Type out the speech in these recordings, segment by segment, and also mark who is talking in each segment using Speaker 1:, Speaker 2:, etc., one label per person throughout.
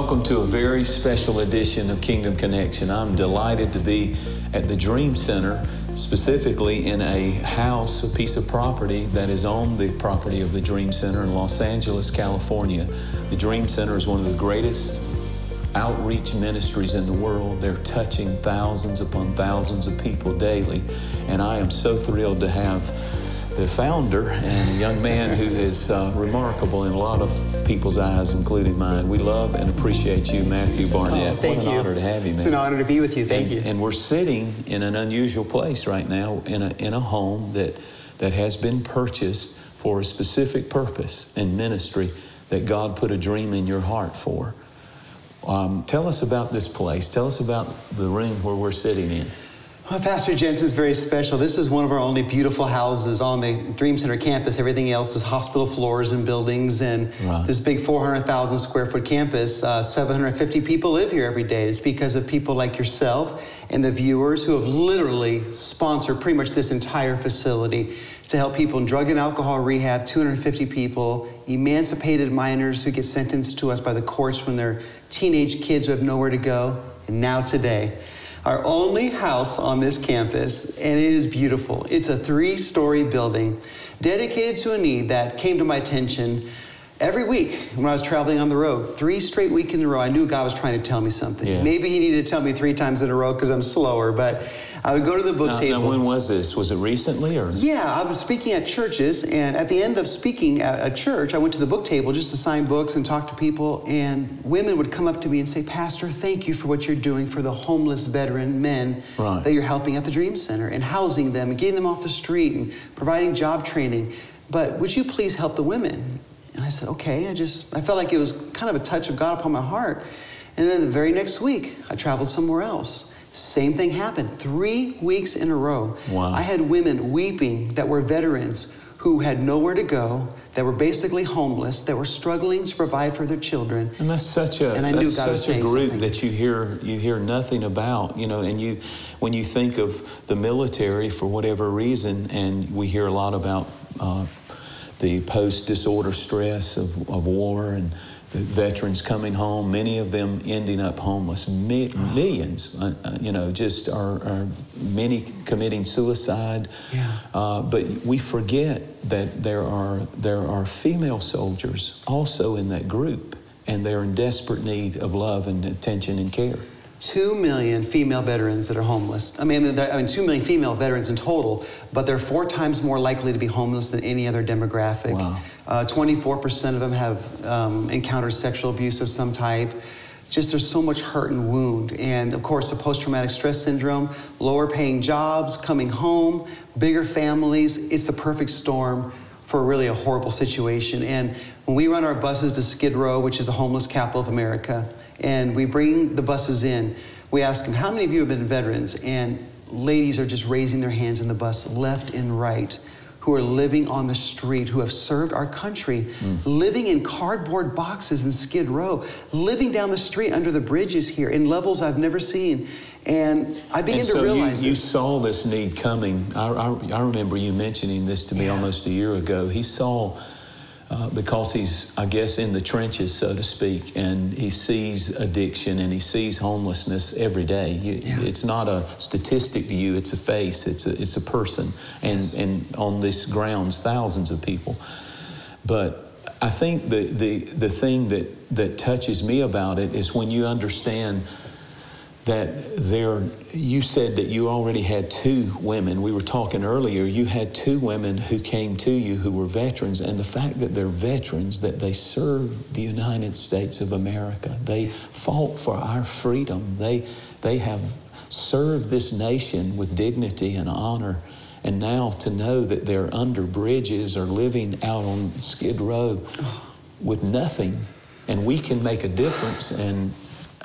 Speaker 1: Welcome to a very special edition of Kingdom Connection. I'm delighted to be at the Dream Center, specifically in a house, a piece of property that is on the property of the Dream Center in Los Angeles, California. The Dream Center is one of the greatest outreach ministries in the world. They're touching thousands upon thousands of people daily. And I am so thrilled to have the founder and a young man who is remarkable in a lot of people's eyes, including mine. We love and appreciate you, Matthew Barnett.
Speaker 2: Thank you.
Speaker 1: What an honor to have you, man.
Speaker 2: It's an honor to be with you. Thank you.
Speaker 1: And we're sitting in an unusual place right now in a home that has been purchased for a specific purpose and ministry that God put a dream in your heart for. Tell us about this place. Tell us about the room where we're sitting in.
Speaker 2: Well, Pastor Jensen is very special. This is one of our only beautiful houses on the Dream Center campus. Everything else is hospital floors and buildings. And This big 400,000 square foot campus, 750 people live here every day. It's because of people like yourself and the viewers who have literally sponsored pretty much this entire facility to help people in drug and alcohol rehab, 250 people, emancipated minors who get sentenced to us by the courts when they're teenage kids who have nowhere to go. And now today, our only house on this campus, and it is beautiful. It's a 3-story building dedicated to a need that came to my attention every week when I was traveling on the road. 3 straight weeks in a row, I knew God was trying to tell me something. Yeah. Maybe he needed to tell me 3 times in a row because I'm slower, but I would go to the book table.
Speaker 1: Now, when was this? Was it recently? Or?
Speaker 2: Yeah, I was speaking at churches, and at the end of speaking at a church, I went to the book table just to sign books and talk to people, and women would come up to me and say, "Pastor, thank you for what you're doing for the homeless veteran men that you're helping at the Dream Center and housing them and getting them off the street and providing job training. But would you please help the women?" And I said, okay. I felt like it was kind of a touch of God upon my heart. And then the very next week, I traveled somewhere else. Same thing happened 3 weeks in a row.
Speaker 1: Wow.
Speaker 2: I had women weeping that were veterans who had nowhere to go, that were basically homeless, that were struggling to provide for their children.
Speaker 1: And that's such a group that you hear nothing about, and when you think of the military for whatever reason, and we hear a lot about the post-disorder stress of war and the veterans coming home, many of them ending up homeless. Millions, just are many committing suicide.
Speaker 2: Yeah.
Speaker 1: But we forget that there are female soldiers also in that group, and they're in desperate need of love and attention and care.
Speaker 2: 2 million female veterans that are homeless. 2 million female veterans in total, but they're 4 times more likely to be homeless than any other demographic.
Speaker 1: Wow.
Speaker 2: 24% of them have encountered sexual abuse of some type. Just there's so much hurt and wound. And of course, the post-traumatic stress syndrome, lower paying jobs, coming home, bigger families. It's the perfect storm for really a horrible situation. And when we run our buses to Skid Row, which is the homeless capital of America, and we bring the buses in, we ask them, how many of you have been veterans? And ladies are just raising their hands in the bus left and right, who are living on the street, who have served our country, living in cardboard boxes in Skid Row, living down the street under the bridges here in levels I've never seen. And I began to realize
Speaker 1: you saw this need coming. I remember you mentioning this to me almost a year ago. He saw, because he's, I guess, in the trenches, so to speak, and he sees addiction and he sees homelessness every day. It's not a statistic to you, it's a face, it's a person. And on this grounds, thousands of people. But I think the thing that touches me about it is when you understand that you said that you already had 2 women. We were talking earlier, you had 2 women who came to you who were veterans, and the fact that they're veterans, that they served the United States of America. They fought for our freedom. They have served this nation with dignity and honor. And now to know that they're under bridges or living out on Skid Row with nothing, and we can make a difference. And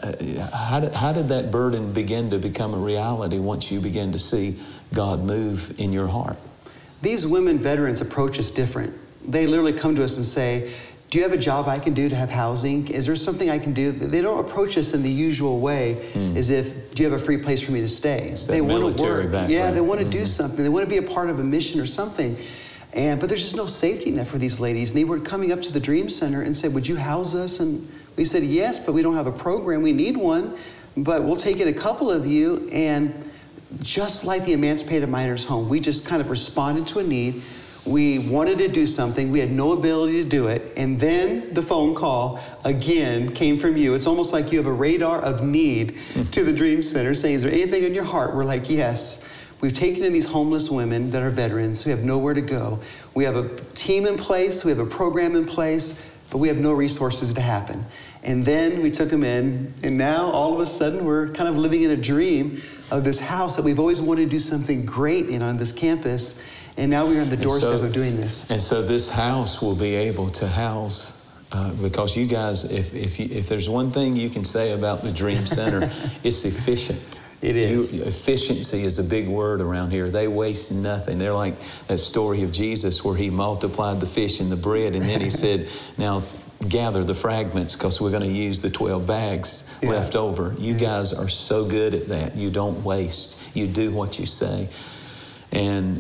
Speaker 1: how did that burden begin to become a reality once you began to see God move in your heart?
Speaker 2: These women veterans approach us different. They literally come to us and say, do you have a job I can do to have housing? Is there something I can do? They don't approach us in the usual way as if, do you have a free place for me to stay? They want to work.
Speaker 1: Background.
Speaker 2: Yeah, they want to do something. They want to be a part of a mission or something. But there's just no safety net for these ladies. And they were coming up to the Dream Center and said, would you house us? And We said, yes, but we don't have a program. We need one, but we'll take in a couple of you. And just like the Emancipated Minors Home, we just kind of responded to a need. We wanted to do something. We had no ability to do it. And then the phone call, again, came from you. It's almost like you have a radar of need to the Dream Center saying, is there anything in your heart? We're like, yes. We've taken in these homeless women that are veterans who have nowhere to go. We have a team in place. We have a program in place, but we have no resources to happen. And then we took them in, and now all of a sudden we're kind of living in a dream of this house that we've always wanted to do something great in on this campus. And now we're on the doorstep of doing this.
Speaker 1: And so this house will be able to house, because you guys, if there's one thing you can say about the Dream Center, it's efficient.
Speaker 2: It is.
Speaker 1: Efficiency is a big word around here. They waste nothing. They're like that story of Jesus where he multiplied the fish and the bread, and then he said, now gather the fragments because we're going to use the 12 bags left over. You guys are so good at that. You don't waste. You do what you say. And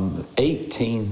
Speaker 1: 18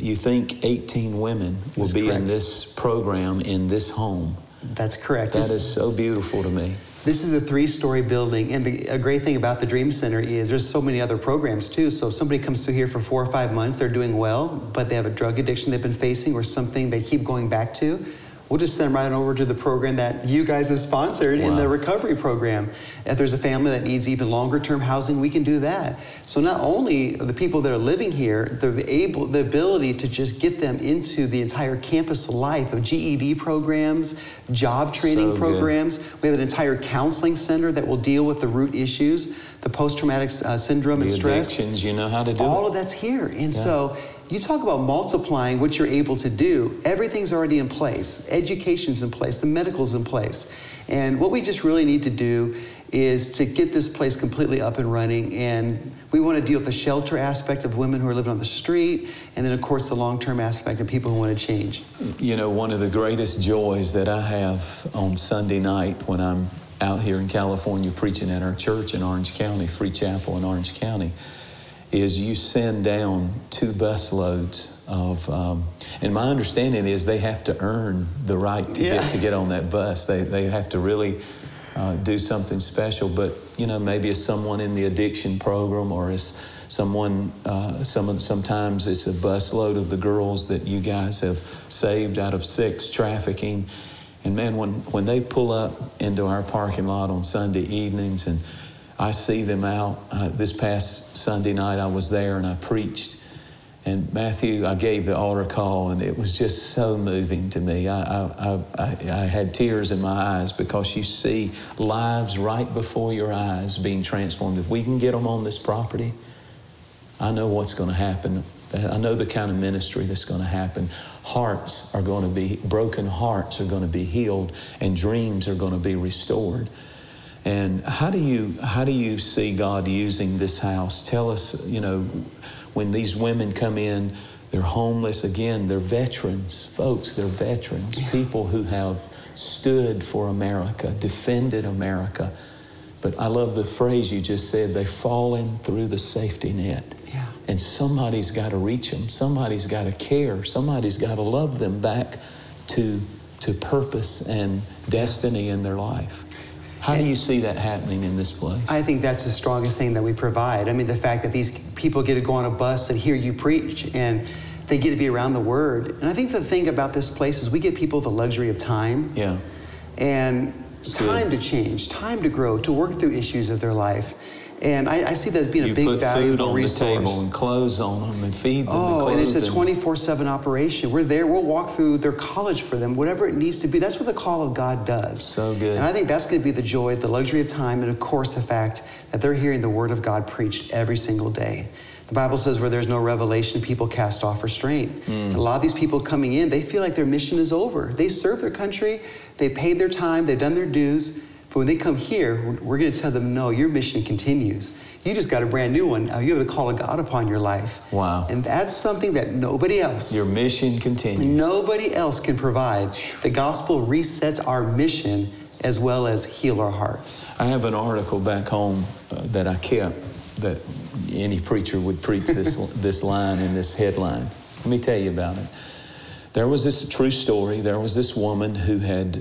Speaker 1: women will be in this program, in this home.
Speaker 2: That's correct.
Speaker 1: That is so beautiful to me.
Speaker 2: This is a 3-story building, and a great thing about the Dream Center is there's so many other programs too. So if somebody comes through here for 4 or 5 months, they're doing well, but they have a drug addiction they've been facing or something they keep going back to, we'll just send them right over to the program that you guys have sponsored in the recovery program. If there's a family that needs even longer term housing, we can do that. So not only are the people that are living here, the ability to just get them into the entire campus life of GED programs, job training programs. We have an entire counseling center that will deal with the root issues, the post-traumatic syndrome and stress.
Speaker 1: The addictions, you know how to do
Speaker 2: all of that's here. And so you talk about multiplying what you're able to do. Everything's already in place. Education's in place. The medical's in place. And what we just really need to do is to get this place completely up and running. And we want to deal with the shelter aspect of women who are living on the street. And then, of course, the long-term aspect of people who want to change.
Speaker 1: You know, one of the greatest joys that I have on Sunday night when I'm out here in California preaching at our church in Orange County, Free Chapel in Orange County, is you send down 2 bus loads of, and my understanding is they have to earn the right to get on that bus. They have to really do something special. But you know, maybe it's someone in the addiction program, or it's someone. Sometimes it's a bus load of the girls that you guys have saved out of sex trafficking. And man, when they pull up into our parking lot on Sunday evenings and I see them out. This past Sunday night I was there and I preached. And Matthew, I gave the altar call, and it was just so moving to me. I had tears in my eyes because you see lives right before your eyes being transformed. If we can get them on this property, I know what's going to happen. I know the kind of ministry that's going to happen. Hearts are going to be, broken hearts are going to be healed, and dreams are going to be restored. And how do you see God using this house? Tell us, you know, when these women come in, they're homeless. Again, they're veterans. Folks, they're veterans. People who have stood for America, defended America. But I love the phrase you just said, they've fallen through the safety net.
Speaker 2: Yeah.
Speaker 1: And somebody's got to reach them. Somebody's got to care. Somebody's got to love them back to purpose and destiny in their life. How do you see that happening in this place?
Speaker 2: I think that's the strongest thing that we provide. I mean, the fact that these people get to go on a bus and hear you preach, and they get to be around the Word. And I think the thing about this place is we give people the luxury of time.
Speaker 1: Yeah.
Speaker 2: And time to change, time to grow, to work through issues of their life. And I see that as being a big, valuable resource.
Speaker 1: You put food on the table and clothes on them and feed them and
Speaker 2: and it's a 24/7 operation. We're there. We'll walk through their college for them, whatever it needs to be. That's what the call of God does.
Speaker 1: So good.
Speaker 2: And I think that's going to be the joy, the luxury of time, and of course the fact that they're hearing the Word of God preached every single day. The Bible says where there's no revelation, people cast off restraint. And a lot of these people coming in, they feel like their mission is over. They serve their country, they paid their time, they've done their dues. But when they come here, we're going to tell them, no, your mission continues. You just got a brand new one. You have the call of God upon your life.
Speaker 1: Wow.
Speaker 2: And that's something that nobody else.
Speaker 1: Your mission continues.
Speaker 2: Nobody else can provide. The gospel resets our mission as well as heal our hearts.
Speaker 1: I have an article back home that I kept that any preacher would preach this line in this headline. Let me tell you about it. There was this true story. There was this woman who had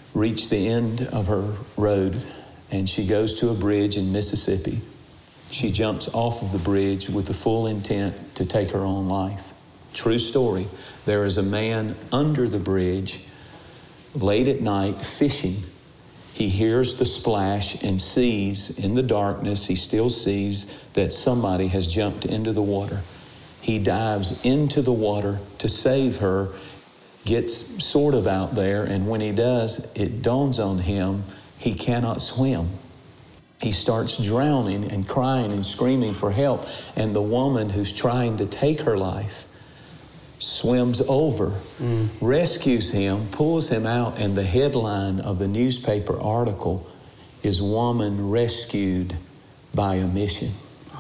Speaker 1: reach the end of her road, and she goes to a bridge in Mississippi. She jumps off of the bridge with the full intent to take her own life. True story. There is a man under the bridge late at night fishing. He hears the splash and sees in the darkness, he still sees that somebody has jumped into the water. He dives into the water to save her, gets sort of out there, and when he does, it dawns on him he cannot swim. He starts drowning and crying and screaming for help, and the woman who's trying to take her life swims over, rescues him, pulls him out, and the headline of the newspaper article is "Woman Rescued by a Mission."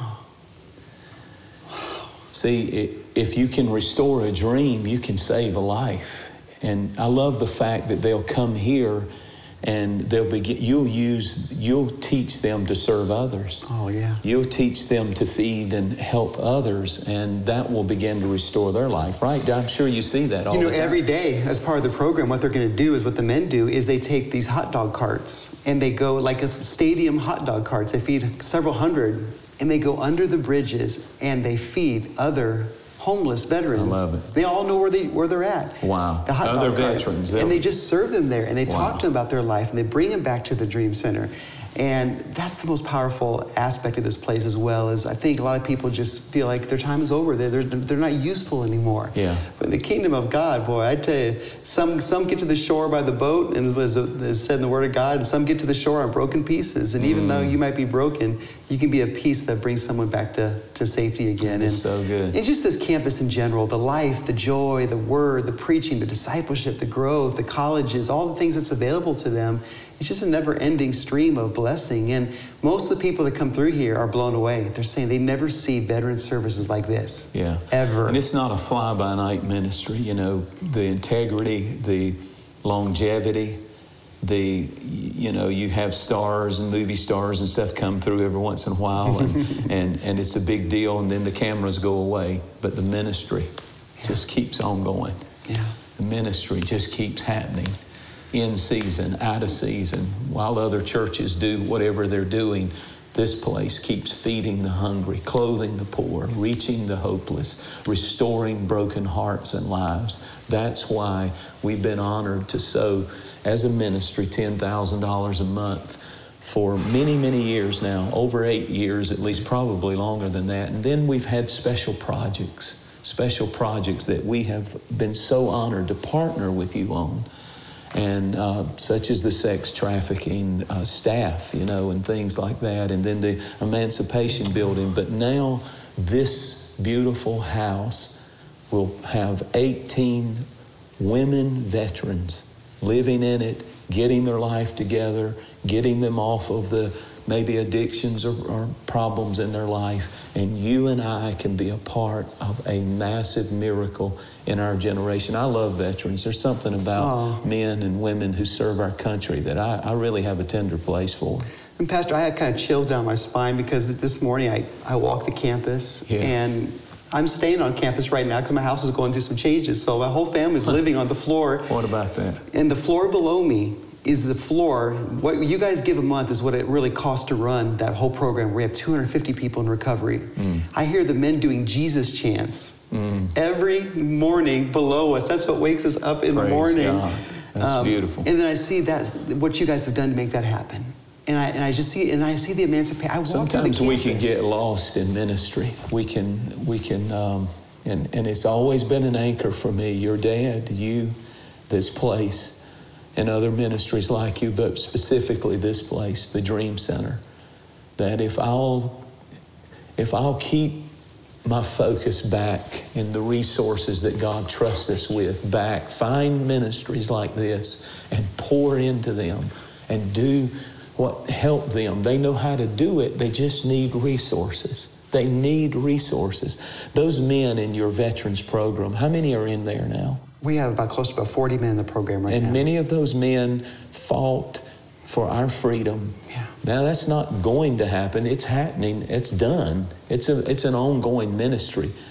Speaker 1: See, if you can restore a dream, you can save a life. And I love the fact that they'll come here and you'll teach them to serve others.
Speaker 2: Oh, yeah.
Speaker 1: You'll teach them to feed and help others, and that will begin to restore their life, right? I'm sure you see that all the time.
Speaker 2: Every day as part of the program, what they're going to do is what the men do is they take these hot dog carts and they go like a stadium hot dog carts. They feed several hundred, and they go under the bridges and they feed other homeless veterans.
Speaker 1: I love it.
Speaker 2: They all know where they're at.
Speaker 1: Wow.
Speaker 2: The hot
Speaker 1: other
Speaker 2: dog carts.
Speaker 1: veterans.
Speaker 2: And they just serve them there, and they talk to them about their life, and they bring them back to the Dream Center. And that's the most powerful aspect of this place as well, is I think a lot of people just feel like their time is over. They're not useful anymore.
Speaker 1: Yeah.
Speaker 2: But in the kingdom of God, boy, I tell you, some get to the shore by the boat, and as said in the Word of God, and some get to the shore on broken pieces. And even though you might be broken, you can be a piece that brings someone back to safety again.
Speaker 1: It's so good.
Speaker 2: And just this campus in general, the life, the joy, the word, the preaching, the discipleship, the growth, the colleges, all the things that's available to them, it's just a never-ending stream of blessing. And most of the people that come through here are blown away. They're saying they never see veteran services like this.
Speaker 1: Yeah.
Speaker 2: Ever.
Speaker 1: And it's not a fly-by-night ministry. The integrity, the longevity, you have stars and movie stars and stuff come through every once in a while, and it's a big deal, and then the cameras go away. But the ministry just keeps on going.
Speaker 2: Yeah.
Speaker 1: The ministry just keeps happening. In season, out of season, while other churches do whatever they're doing, this place keeps feeding the hungry, clothing the poor, reaching the hopeless, restoring broken hearts and lives. That's why we've been honored to sow as a ministry $10,000 a month for many, many years now, over 8 years, at least probably longer than that. And then we've had special projects that we have been so honored to partner with you on. And such as the sex trafficking staff, and things like that, and then the Emancipation Building. But now this beautiful house will have 18 women veterans living in it, getting their life together, getting them off of the maybe addictions or problems in their life. And you and I can be a part of a massive miracle in our generation. I love veterans. There's something about men and women who serve our country that I really have a tender place for.
Speaker 2: And Pastor, I had kind of chills down my spine because this morning I walked the campus, and I'm staying on campus right now because my house is going through some changes. So my whole family's living on the floor.
Speaker 1: What about that?
Speaker 2: And the floor below me is the floor. What you guys give a month is what it really costs to run that whole program. We have 250 people in recovery. I hear the men doing Jesus chants every morning below us. That's what wakes us up in the morning.
Speaker 1: God. That's beautiful.
Speaker 2: And then I see what you guys have done to make that happen. And I just see it, and I see the emancipation.
Speaker 1: Sometimes we can get lost in ministry. We can, and it's always been an anchor for me. Your dad, you, this place, and other ministries like you, but specifically this place, the Dream Center. That if I'll keep my focus back in the resources that God trusts us with back, find ministries like this and pour into them and do what help them. They know how to do it. They just need resources. They need resources. Those men in your veterans program, how many are in there now?
Speaker 2: We have close to about 40 men in the program right now.
Speaker 1: And many of those men fought for our freedom.
Speaker 2: Yeah.
Speaker 1: Now that's not going to happen. It's happening. It's done. It's an ongoing ministry.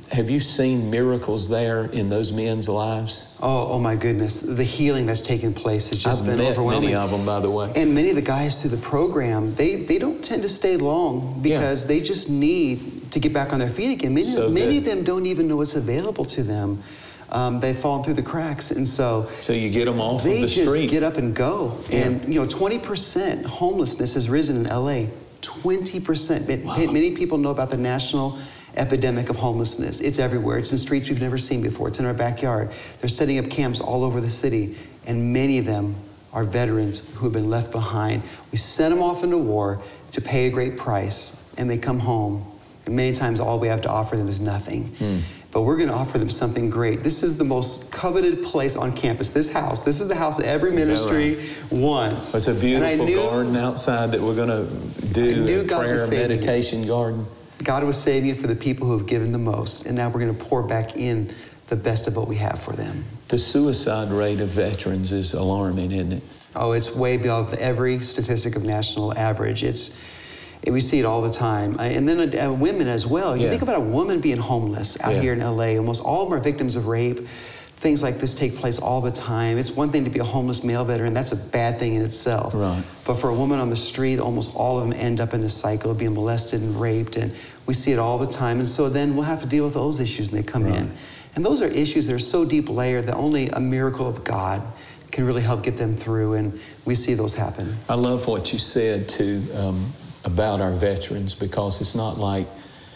Speaker 1: have you seen miracles there in those men's lives?
Speaker 2: Oh my goodness. The healing that's taken place has just been overwhelming.
Speaker 1: I've met many of them, by the way.
Speaker 2: And many of the guys through the program, they don't tend to stay long because they just need to get back on their feet again. Many of them don't even know what's available to them. They've fallen through the cracks. And so
Speaker 1: you get them off of the street.
Speaker 2: They just get up and go. Yeah. And 20% homelessness has risen in LA. 20%. Wow. Many people know about the national epidemic of homelessness. It's everywhere. It's in streets we've never seen before. It's in our backyard. They're setting up camps all over the city, and many of them are veterans who have been left behind. We send them off into war to pay a great price, and they come home, and many times all we have to offer them is nothing. But we're going to offer them something great. This is the most coveted place on campus. This is the house that every ministry wants.
Speaker 1: It's a beautiful garden outside that we're going to do, a prayer and meditation garden.
Speaker 2: God was saving it for the people who have given the most, and now we're going to pour back in the best of what we have for them.
Speaker 1: The suicide rate of veterans is alarming, isn't it?
Speaker 2: Oh, it's way above every statistic of national average. We see it all the time. And then women as well. You think about a woman being homeless out here in LA. Almost all of them are victims of rape. Things like this take place all the time. It's one thing to be a homeless male veteran. That's a bad thing in itself.
Speaker 1: Right.
Speaker 2: But for a woman on the street, almost all of them end up in the cycle of being molested and raped. And we see it all the time. And so then we'll have to deal with those issues when they come in. And those are issues that are so deep layered that only a miracle of God can really help get them through. And we see those happen.
Speaker 1: I love what you said, too, about our veterans, because it's not like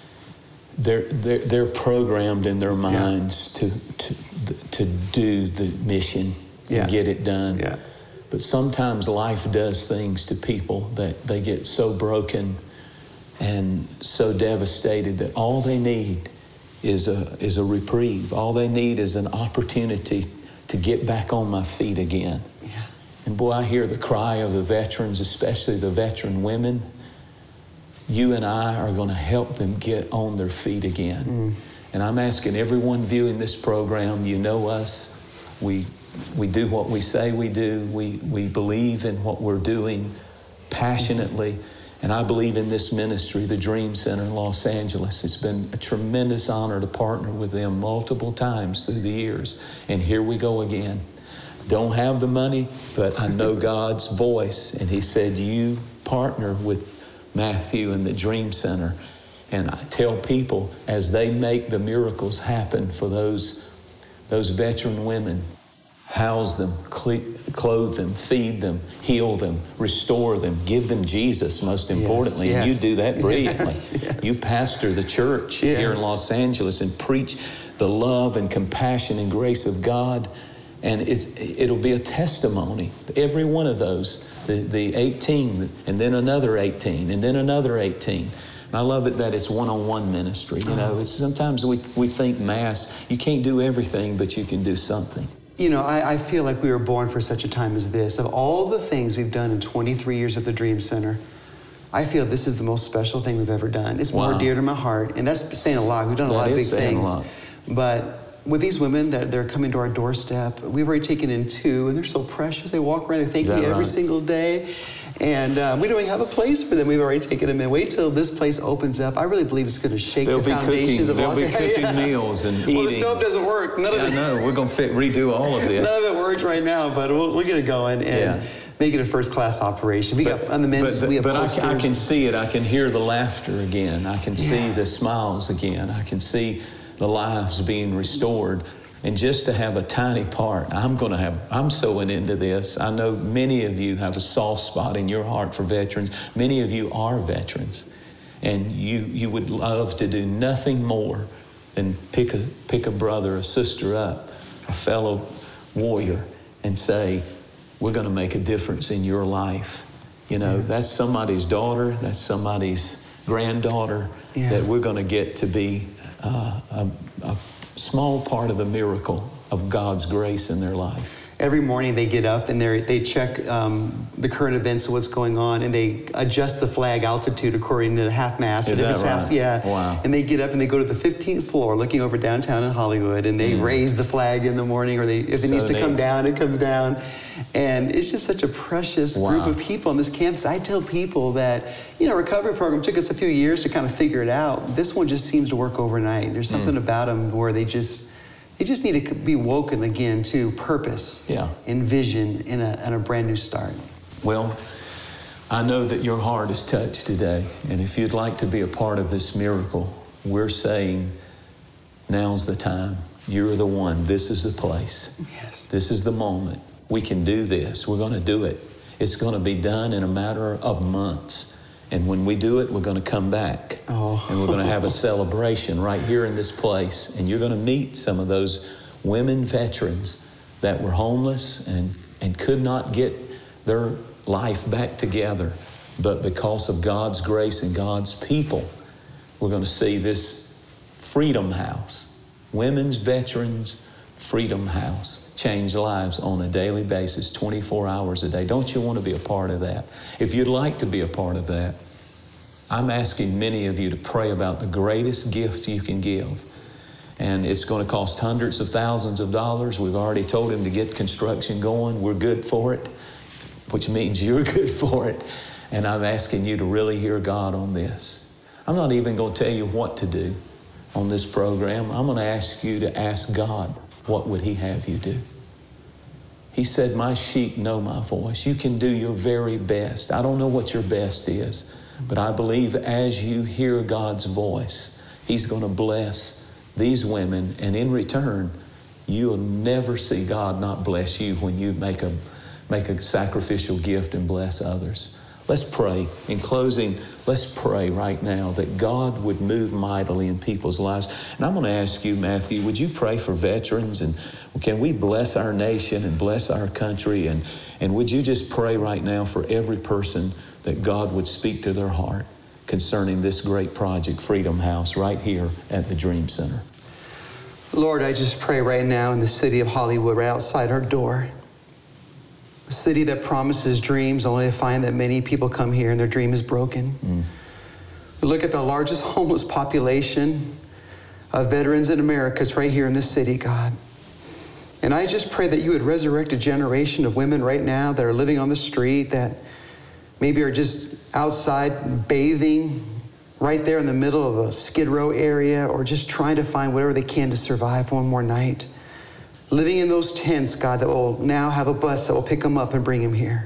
Speaker 1: they're programmed in their minds to do the mission and get it done. Yeah. But sometimes life does things to people that they get so broken and so devastated that all they need is a reprieve. All they need is an opportunity to get back on my feet again. Yeah. And boy, I hear the cry of the veterans, especially the veteran women. You and I are going to help them get on their feet again. And I'm asking everyone viewing this program, you know us, we do what we say we do. We believe in what we're doing passionately. And I believe in this ministry, the Dream Center in Los Angeles. It's been a tremendous honor to partner with them multiple times through the years. And here we go again. Don't have the money, but I know God's voice. And He said, you partner with Matthew and the Dream Center. And I tell people, as they make the miracles happen for those veteran women, house them, clothe them, feed them, heal them, restore them, give them Jesus, most importantly. And you do that brilliantly. You pastor the church here in Los Angeles and preach the love and compassion and grace of God. And it'll be a testimony. Every one of those, the 18, and then another 18, and then another 18. And I love it that it's one-on-one ministry. You know, sometimes we think mass, you can't do everything, but you can do something.
Speaker 2: You know, I feel like we were born for such a time as this. Of all the things we've done in 23 years at the Dream Center, I feel this is the most special thing we've ever done. It's more dear to my heart, and that's saying a lot. We've done a lot of big things. But with these women that they're coming to our doorstep, we've already taken in 2, and they're so precious. They walk around, they thank me every single day. And we don't even have a place for them. We've already taken them in. Wait till this place opens up. I really believe it's going to shake the foundations of Los Angeles.
Speaker 1: They'll be cooking meals and eating.
Speaker 2: Well, the stove doesn't work. None of it.
Speaker 1: I know. We're going to redo all of this.
Speaker 2: None of it works right now, but we'll get it going and make it a first-class operation. We got on the men's. We have posters.
Speaker 1: I can see it. I can hear the laughter again. I can see the smiles again. I can see the lives being restored. And just to have a tiny part, I'm sowing into this. I know many of you have a soft spot in your heart for veterans. Many of you are veterans. And you would love to do nothing more than pick a brother, a sister up, a fellow warrior, and say, we're going to make a difference in your life. You know, that's somebody's daughter, that's somebody's granddaughter, that we're going to get to be a small part of the miracle of God's grace in their life.
Speaker 2: every morning they get up and they check the current events of what's going on, and they adjust the flag altitude according to the half mast.
Speaker 1: Is that right?
Speaker 2: Yeah.
Speaker 1: Wow.
Speaker 2: And they get up and they go to the 15th floor looking over downtown in Hollywood, and they raise the flag in the morning, or if it needs to come down, it comes down. And it's just such a precious group of people on this campus. I tell people that, recovery program took us a few years to kind of figure it out. This one just seems to work overnight. There's something about them where they just need to be woken again to purpose and vision and a brand new start.
Speaker 1: Well, I know that your heart is touched today, and if you'd like to be a part of this miracle, we're saying now's the time. You're the one. This is the place.
Speaker 2: Yes.
Speaker 1: This is the moment. We can do this. We're going to do it. It's going to be done in a matter of months. And when we do it, we're going to come back. And we're going to have a celebration right here in this place. And you're going to meet some of those women veterans that were homeless and could not get their life back together. But because of God's grace and God's people, we're going to see this Freedom House, Women's Veterans Freedom House, change lives on a daily basis, 24 hours a day. Don't you want to be a part of that? If you'd like to be a part of that, I'm asking many of you to pray about the greatest gift you can give. And it's going to cost hundreds of thousands of dollars. We've already told him to get construction going. We're good for it, which means you're good for it. And I'm asking you to really hear God on this. I'm not even going to tell you what to do on this program. I'm going to ask you to ask God, what would he have you do? He said, my sheep know my voice. You can do your very best. I don't know what your best is, but I believe as you hear God's voice, he's going to bless these women. And in return, you'll never see God not bless you when you make a sacrificial gift and bless others. Let's pray. In closing, let's pray right now that God would move mightily in people's lives. And I'm going to ask you, Matthew, would you pray for veterans? And can we bless our nation and bless our country? And would you just pray right now for every person that God would speak to their heart concerning this great project, Freedom House, right here at the Dream Center?
Speaker 2: Lord, I just pray right now in the city of Hollywood, right outside our door, a city that promises dreams only to find that many people come here and their dream is broken. We look at the largest homeless population of veterans in America. It's right here in this city, God. And I just pray that you would resurrect a generation of women right now that are living on the street, that maybe are just outside bathing right there in the middle of a Skid Row area, or just trying to find whatever they can to survive one more night. Living in those tents, God, that will now have a bus that will pick them up and bring them here.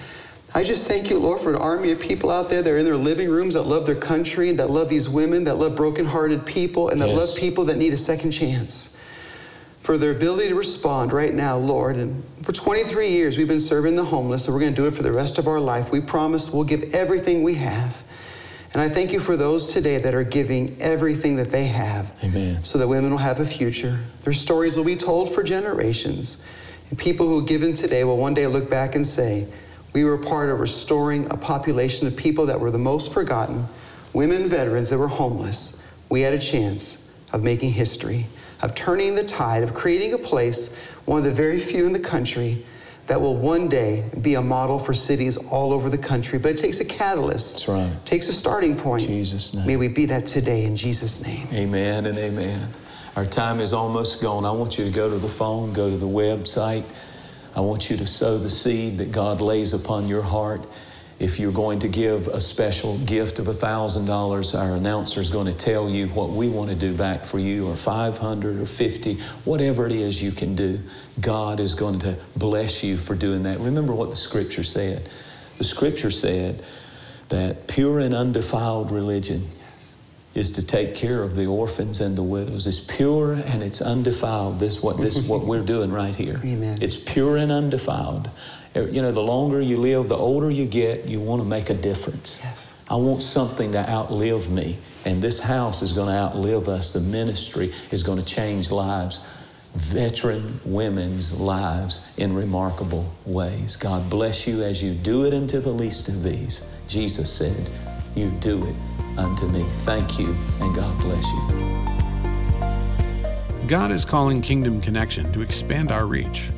Speaker 2: I just thank you, Lord, for an army of people out there that are in their living rooms, that love their country, that love these women, that love brokenhearted people, and that love people that need a second chance. For their ability to respond right now, Lord. And for 23 years, we've been serving the homeless, and we're going to do it for the rest of our life. We promise we'll give everything we have. And I thank you for those today that are giving everything that they have.
Speaker 1: Amen.
Speaker 2: So that women will have a future. Their stories will be told for generations. And people who give in today will one day look back and say, we were part of restoring a population of people that were the most forgotten, women veterans that were homeless. We had a chance of making history, of turning the tide, of creating a place, one of the very few in the country, that will one day be a model for cities all over the country. But it takes a catalyst.
Speaker 1: That's right.
Speaker 2: It takes a starting point.
Speaker 1: In Jesus' name.
Speaker 2: May we be that today in Jesus' name.
Speaker 1: Amen and amen. Our time is almost gone. I want you to go to the phone, go to the website. I want you to sow the seed that God lays upon your heart. If you're going to give a special gift of $1,000, our announcer is going to tell you what we want to do back for you, or $500 or $50, whatever it is you can do. God is going to bless you for doing that. Remember what the Scripture said. The Scripture said that pure and undefiled religion is to take care of the orphans and the widows. It's pure and it's undefiled. This is what we're doing right here.
Speaker 2: Amen.
Speaker 1: It's pure and undefiled. You know, the longer you live, the older you get, you want to make a difference.
Speaker 2: Yes.
Speaker 1: I want something to outlive me. And this house is going to outlive us. The ministry is going to change lives, veteran women's lives, in remarkable ways. God bless you as you do it unto the least of these. Jesus said, you do it unto me. Thank you, and God bless you.
Speaker 3: God is calling Kingdom Connection to expand our reach.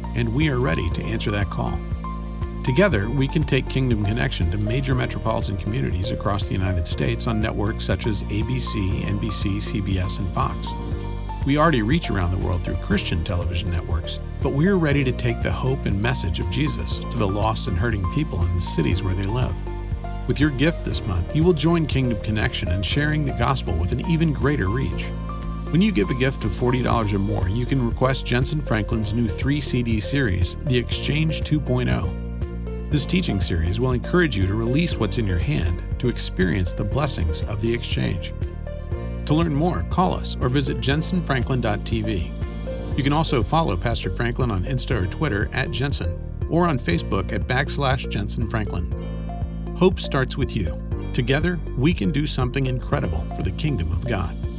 Speaker 3: and we are ready to answer that call. Together, we can take Kingdom Connection to major metropolitan communities across the United States on networks such as ABC, NBC, CBS, and Fox. We already reach around the world through Christian television networks, but we're ready to take the hope and message of Jesus to the lost and hurting people in the cities where they live. With your gift this month, you will join Kingdom Connection in sharing the gospel with an even greater reach. When you give a gift of $40 or more, you can request Jensen Franklin's new 3-CD series, The Exchange 2.0. This teaching series will encourage you to release what's in your hand to experience the blessings of the exchange. To learn more, call us or visit jensenfranklin.tv. You can also follow Pastor Franklin on Insta or Twitter @Jensen or on Facebook @Jensen Franklin. Hope starts with you. Together, we can do something incredible for the kingdom of God.